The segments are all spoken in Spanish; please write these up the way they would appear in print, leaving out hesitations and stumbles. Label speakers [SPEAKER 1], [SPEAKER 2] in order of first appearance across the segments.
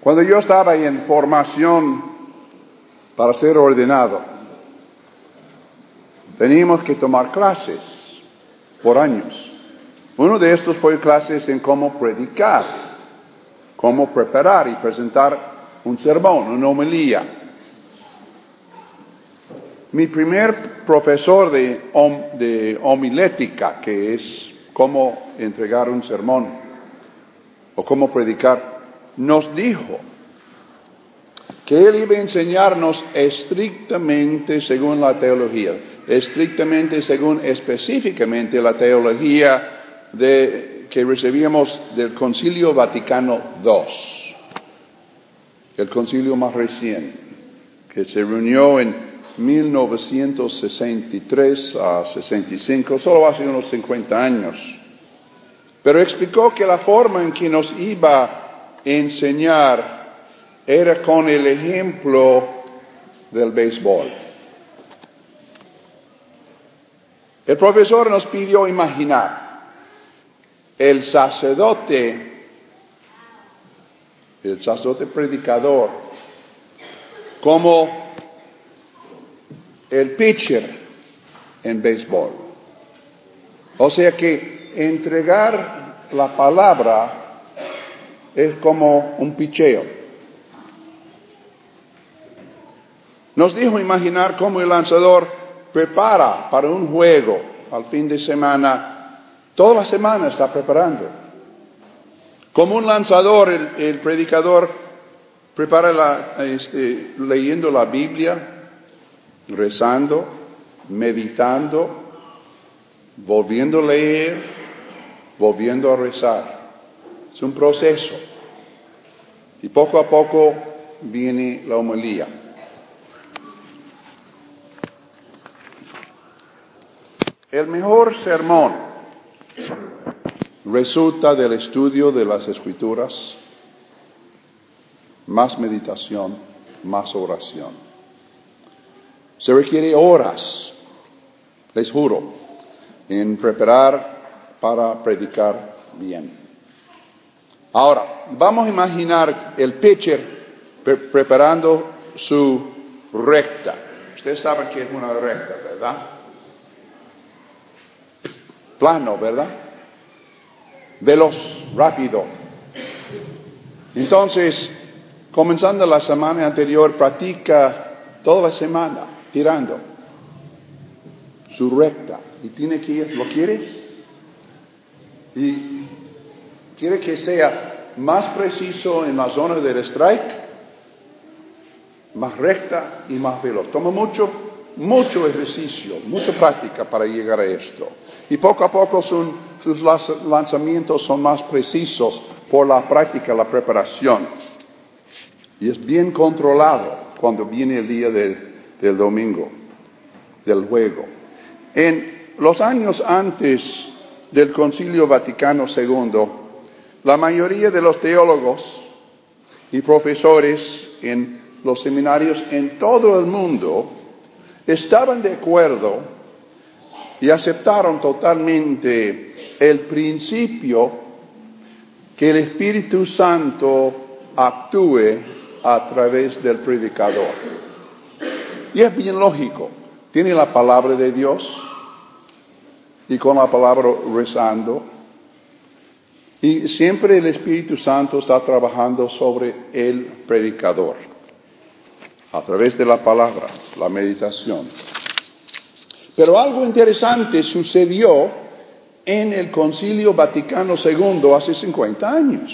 [SPEAKER 1] Cuando yo estaba en formación para ser ordenado, teníamos que tomar clases por años. Uno de estos fue clases en cómo predicar, cómo preparar y presentar un sermón, una homilía. Mi primer profesor de homilética, que es cómo entregar un sermón o cómo predicar, nos dijo que él iba a enseñarnos estrictamente según la teología, estrictamente según específicamente la teología que recibíamos del Concilio Vaticano II, el concilio más reciente, que se reunió en 1963 a 65, solo hace unos 50 años. Pero explicó que la forma en que nos iba a enseñar era con el ejemplo del béisbol. El profesor nos pidió imaginar el sacerdote predicador, como el pitcher en béisbol. O sea que entregar la palabra es como un picheo. Nos dijo imaginar cómo el lanzador prepara para un juego al fin de semana. Toda la semana está preparando. Como un lanzador, el predicador prepara leyendo la Biblia, rezando, meditando, volviendo a leer, volviendo a rezar. Es un proceso. Y poco a poco viene la homilía. El mejor sermón resulta del estudio de las Escrituras, más meditación, más oración. Se requiere horas, les juro, en preparar para predicar bien. Ahora, vamos a imaginar el pitcher preparando su recta. Ustedes saben qué es una recta, ¿verdad? Plano, ¿verdad? Veloz, rápido. Entonces, comenzando la semana anterior, practica toda la semana tirando su recta. Y tiene que ir, ¿lo quiere? Y quiere que sea más preciso en la zona del strike, más recta y más veloz. Toma mucho ejercicio, mucha práctica para llegar a esto. Y poco a poco sus lanzamientos son más precisos por la práctica, la preparación. Y es bien controlado cuando viene el día del domingo, del juego. En los años antes del Concilio Vaticano II, la mayoría de los teólogos y profesores en los seminarios en todo el mundo estaban de acuerdo y aceptaron totalmente el principio que el Espíritu Santo actúe a través del predicador. Y es bien lógico. Tiene la palabra de Dios y con la palabra rezando. Y siempre el Espíritu Santo está trabajando sobre el predicador a través de la palabra, la meditación. Pero algo interesante sucedió en el Concilio Vaticano II hace 50 años.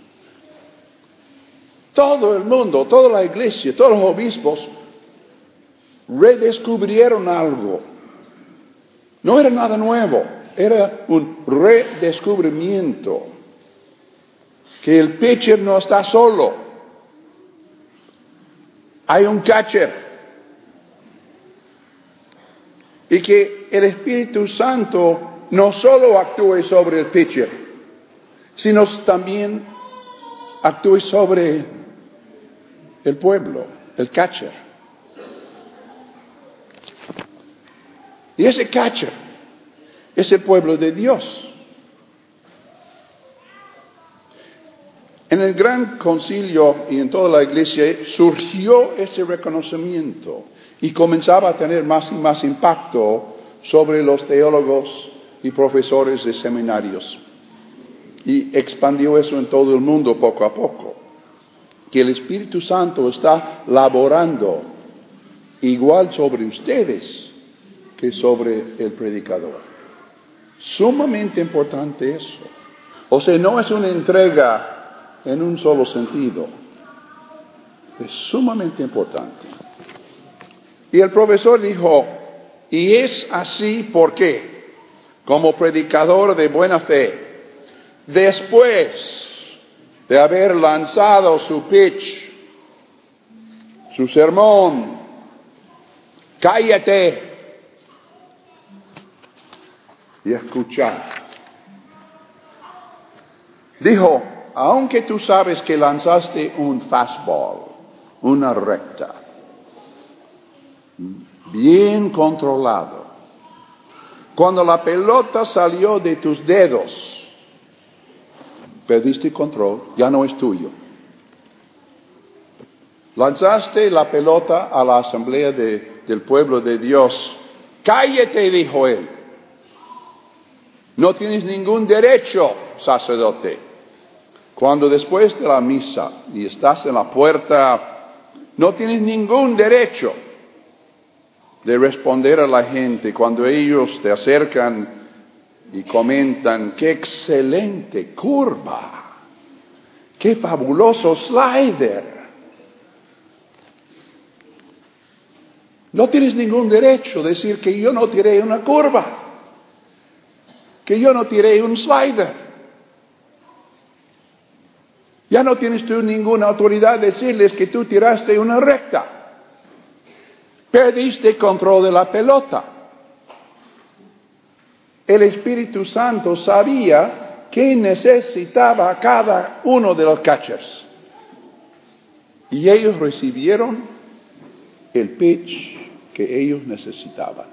[SPEAKER 1] Todo el mundo, toda la iglesia, todos los obispos redescubrieron algo. No era nada nuevo, era un redescubrimiento. Que el pitcher no está solo. Hay un catcher. Y que el Espíritu Santo no solo actúe sobre el pitcher, sino también actúe sobre el pueblo, el catcher. Y ese catcher es el pueblo de Dios. En el gran concilio y en toda la iglesia surgió ese reconocimiento y comenzaba a tener más y más impacto sobre los teólogos y profesores de seminarios. Y expandió eso en todo el mundo poco a poco. Que el Espíritu Santo está laborando igual sobre ustedes que sobre el predicador. Sumamente importante eso. O sea, no es una entrega en un solo sentido. Es sumamente importante. Y el profesor dijo, y es así porque, como predicador de buena fe, después de haber lanzado su pitch, su sermón, cállate y escucha. Dijo, aunque tú sabes que lanzaste un fastball, una recta, bien controlado, cuando la pelota salió de tus dedos, perdiste control, ya no es tuyo. Lanzaste la pelota a la asamblea del pueblo de Dios. Cállate, dijo él. No tienes ningún derecho, sacerdote. Cuando después de la misa y estás en la puerta, no tienes ningún derecho de responder a la gente cuando ellos te acercan y comentan, ¡qué excelente curva! ¡Qué fabuloso slider! No tienes ningún derecho a decir que yo no tiré una curva, que yo no tiré un slider. Ya no tienes tú ninguna autoridad de decirles que tú tiraste una recta. Perdiste control de la pelota. El Espíritu Santo sabía que necesitaba cada uno de los catchers. Y ellos recibieron el pitch que ellos necesitaban.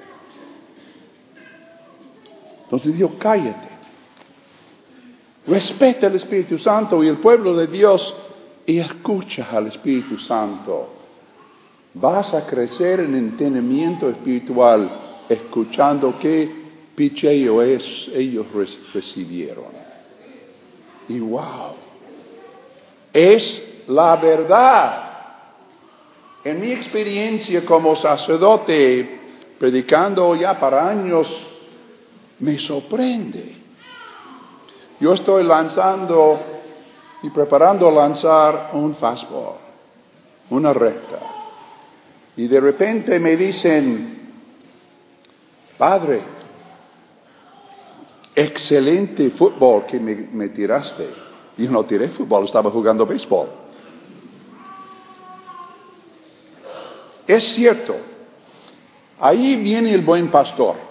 [SPEAKER 1] Entonces dijo, cállate. Respeta al Espíritu Santo y el pueblo de Dios y escucha al Espíritu Santo. Vas a crecer en entendimiento espiritual escuchando qué picheo ellos recibieron. Y wow, es la verdad. En mi experiencia como sacerdote, predicando ya para años, me sorprende. Yo estoy lanzando y preparando lanzar un fastball, una recta. Y de repente me dicen, padre, excelente fútbol que me tiraste. Y yo no tiré fútbol, estaba jugando béisbol. Es cierto, ahí viene el buen pastor.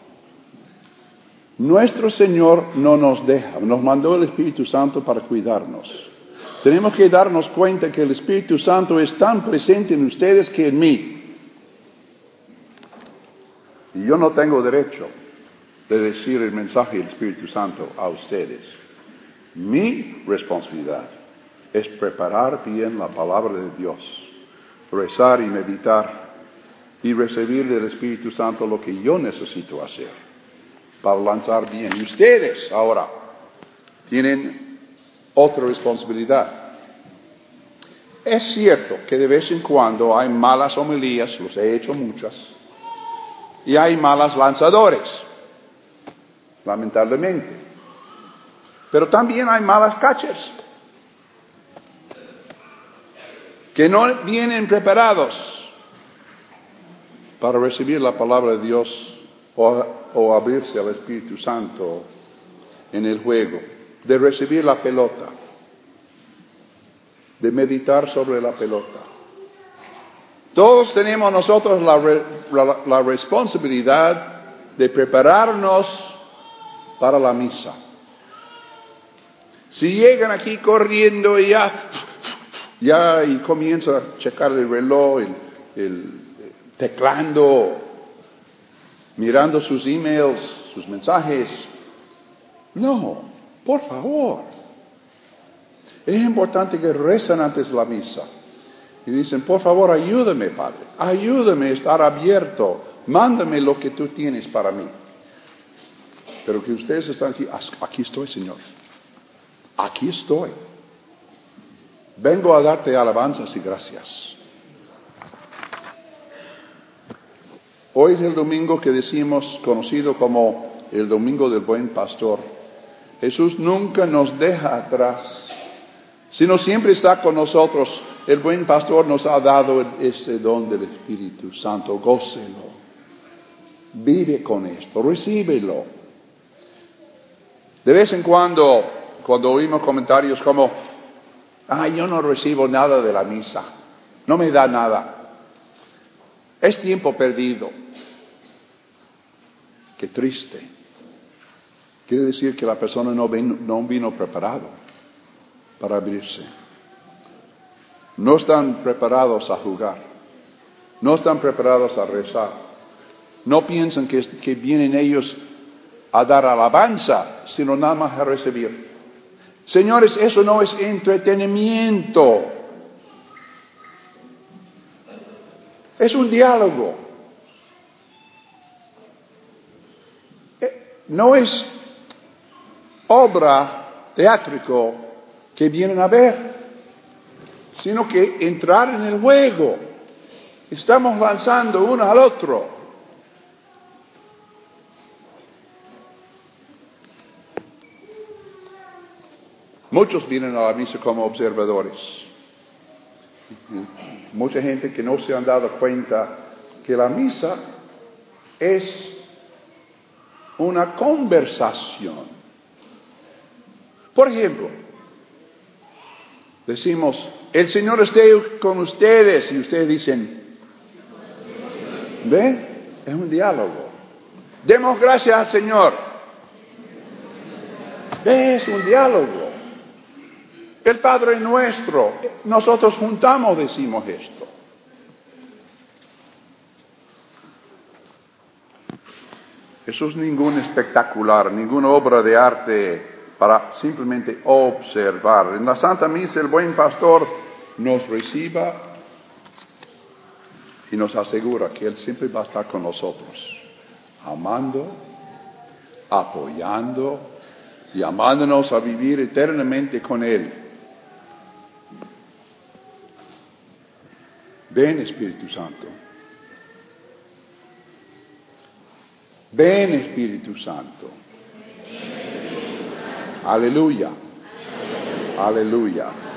[SPEAKER 1] Nuestro Señor no nos deja, nos mandó el Espíritu Santo para cuidarnos. Tenemos que darnos cuenta que el Espíritu Santo es tan presente en ustedes que en mí. Y yo no tengo derecho de decir el mensaje del Espíritu Santo a ustedes. Mi responsabilidad es preparar bien la palabra de Dios, rezar y meditar y recibir del Espíritu Santo lo que yo necesito hacer para lanzar bien. Y ustedes ahora tienen otra responsabilidad. Es cierto que de vez en cuando hay malas homilías, los he hecho muchas, y hay malos lanzadores, lamentablemente. Pero también hay malas catchers, que no vienen preparados para recibir la palabra de Dios o abrirse al Espíritu Santo en el juego, de recibir la pelota, de meditar sobre la pelota. Todos tenemos nosotros la responsabilidad de prepararnos para la misa. Si llegan aquí corriendo y y comienza a checar el reloj, el teclando, mirando sus emails, sus mensajes. No, por favor. Es importante que rezan antes de la misa. Y dicen, por favor, ayúdame, Padre. Ayúdame a estar abierto. Mándame lo que tú tienes para mí. Pero que ustedes están aquí. Aquí estoy, Señor. Aquí estoy. Vengo a darte alabanzas y gracias. Hoy es el domingo que decimos, conocido como el Domingo del Buen Pastor. Jesús nunca nos deja atrás, sino siempre está con nosotros. El Buen Pastor nos ha dado ese don del Espíritu Santo. Gócelo. Vive con esto, recíbelo. De vez en cuando oímos comentarios como, yo no recibo nada de la misa, no me da nada. Es tiempo perdido. Qué triste. Quiere decir que la persona no vino preparado para abrirse. No están preparados a jugar. No están preparados a rezar. No piensan que vienen ellos a dar alabanza, sino nada más a recibir. Señores, eso no es entretenimiento. Es un diálogo. No es obra teátrico que vienen a ver, sino que entrar en el juego. Estamos lanzando uno al otro. Muchos vienen a la misa como observadores. Mucha gente que no se han dado cuenta que la misa es una conversación. Por ejemplo, decimos, el Señor esté con ustedes, y ustedes dicen, ¿ve? Es un diálogo. Demos gracias al Señor. ¿Ve? Es un diálogo. El Padre Nuestro, nosotros juntamos decimos esto. Eso es ningún espectacular, ninguna obra de arte para simplemente observar. En la Santa Misa el Buen Pastor nos reciba y nos asegura que Él siempre va a estar con nosotros, amando, apoyando y amándonos a vivir eternamente con Él. Ven, Espíritu Santo. Ven, Espíritu Santo. Aleluya. Aleluya.